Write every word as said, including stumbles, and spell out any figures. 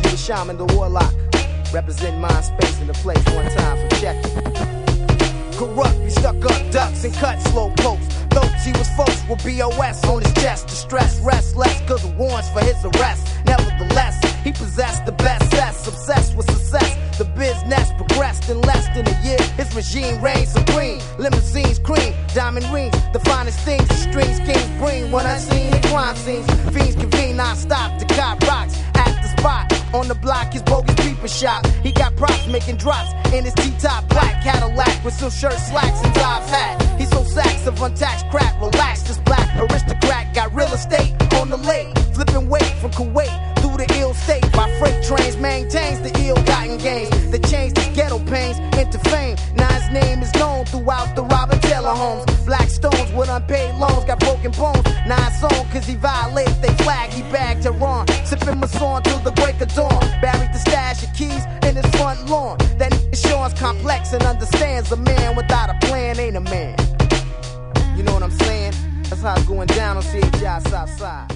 the shaman, the warlock. Represent mind, space, and the place one time for checking. Corrupt, he stuck up ducks and cut slow pokes. Thoughts he was folks with B O S on his chest. Distress, restless, cause of warrants for his arrest. Nevertheless, he possessed the best cess, obsessed with success. The business progressed in less than a year. His regime reigned supreme. Limousines, cream, diamond rings, the finest things the strings kings bring. When I seen the crime scenes, fiends convene non-stop to cop rocks at the spot. On the block, his bogus beeper shop. He got props making drops in his T-top black Cadillac with some shirt slacks and Dobbs hat. He's so sacks of untaxed crap. Relax, this black aristocrat got real estate on the lake, flipping weight from Kuwait through the ill state by freight trains. Maintains the ill-gotten gains that changed his ghetto pains into fame. Now his name is known throughout the Robert Taylor homes. Black stones with unpaid loans got broken bones. Now it's on cause he violated they flag. He bagged Tehran, sipping Masson till the break of dawn. Buried the stash of keys in his front lawn. That nigga Sean's complex and understands a man without a plan ain't a man. You know what I'm saying? That's how it's going down on C H I Southside.